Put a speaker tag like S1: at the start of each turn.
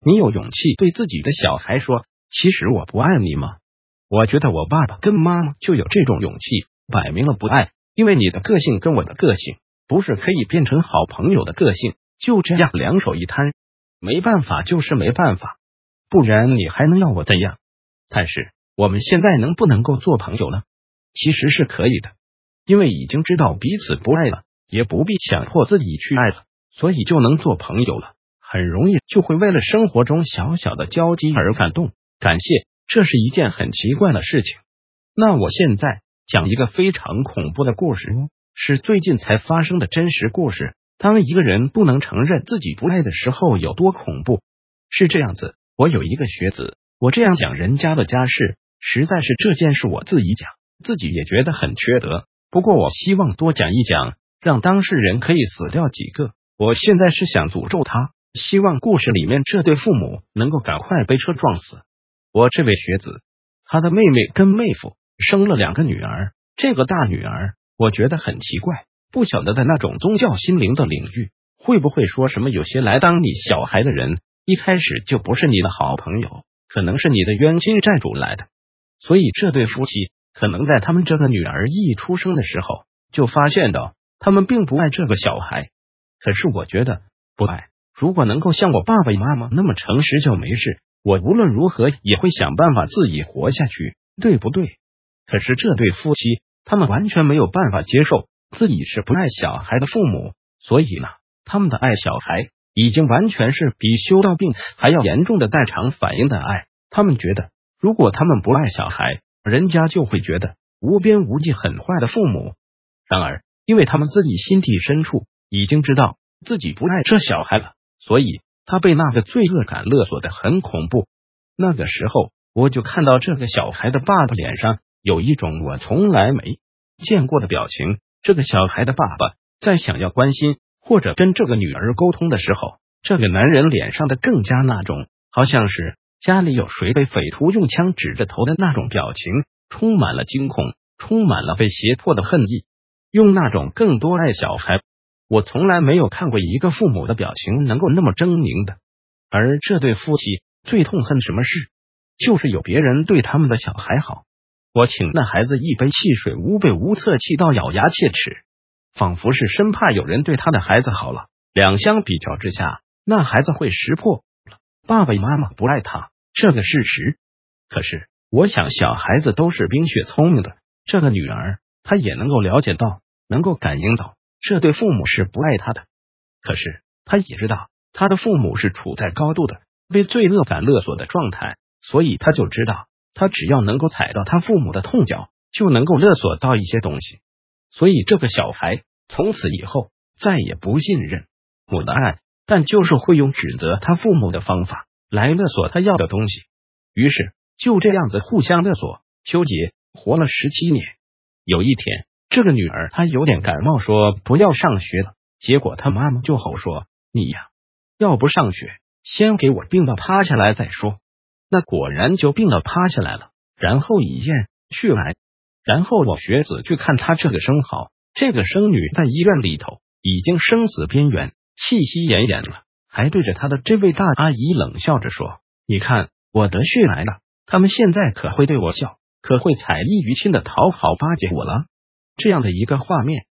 S1: 你有勇气对自己的小孩说，其实我不爱你吗？我觉得我爸爸跟妈妈就有这种勇气，摆明了不爱，因为你的个性跟我的个性不是可以变成好朋友的个性，就这样两手一摊，没办法就是没办法，不然你还能要我怎样？但是我们现在能不能够做朋友呢？其实是可以的，因为已经知道彼此不爱了，也不必强迫自己去爱了，所以就能做朋友了，很容易就会为了生活中小小的交集而感动，感谢，这是一件很奇怪的事情。那我现在讲一个非常恐怖的故事，是最近才发生的真实故事。当一个人不能承认自己不爱的时候有多恐怖。是这样子，我有一个学子，我这样讲人家的家事，实在是这件事我自己讲，自己也觉得很缺德，不过我希望多讲一讲，让当事人可以死掉几个。我现在是想诅咒他，希望故事里面这对父母能够赶快被车撞死。我这位学子，他的妹妹跟妹夫生了2个女儿，这个大女儿我觉得很奇怪，不晓得在那种宗教心灵的领域，会不会说什么有些来当你小孩的人一开始就不是你的好朋友，可能是你的冤亲债主来的。所以这对夫妻可能在他们这个女儿一出生的时候就发现到他们并不爱这个小孩。可是我觉得不爱，如果能够像我爸爸妈妈那么诚实就没事，我无论如何也会想办法自己活下去，对不对？可是这对夫妻他们完全没有办法接受自己是不爱小孩的父母，所以呢，他们的爱小孩已经完全是比修道病还要严重的代偿反应的爱。他们觉得如果他们不爱小孩，人家就会觉得无边无际很坏的父母。然而因为他们自己心底深处已经知道自己不爱这小孩了，所以他被那个罪恶感勒索的很恐怖。那个时候我就看到这个小孩的爸爸脸上有一种我从来没见过的表情。这个小孩的爸爸在想要关心或者跟这个女儿沟通的时候，这个男人脸上的更加那种好像是家里有谁被匪徒用枪指着头的那种表情，充满了惊恐，充满了被胁迫的恨意，用那种更多爱小孩。我从来没有看过一个父母的表情能够那么狰狞的。而这对夫妻最痛恨什么事？就是有别人对他们的小孩好。我请那孩子一杯汽水，无备无策，气到咬牙切齿，仿佛是生怕有人对他的孩子好了。两相比较之下，那孩子会识破了爸爸妈妈不爱他这个事实。可是我想小孩子都是冰雪聪明的，这个女儿她也能够了解到，能够感应到这对父母是不爱他的。可是她也知道他的父母是处在高度的被罪恶感勒索的状态，所以他就知道他只要能够踩到他父母的痛脚，就能够勒索到一些东西。所以这个小孩从此以后再也不信任母的爱，但就是会用指责他父母的方法来勒索他要的东西。于是就这样子互相勒索纠结，活了17年。有一天这个女儿她有点感冒，说不要上学了，结果她妈妈就吼说，你呀，要不上学先给我病到趴下来再说。那果然就病到趴下来了，然后以验去来，然后我学子去看他这个生蚝，这个生女在医院里头已经生死边缘，气息奄奄了，还对着他的这位大阿姨冷笑着说，你看我得血来了，他们现在可会对我笑，可会彩衣娱亲的讨好巴结我了。这样的一个画面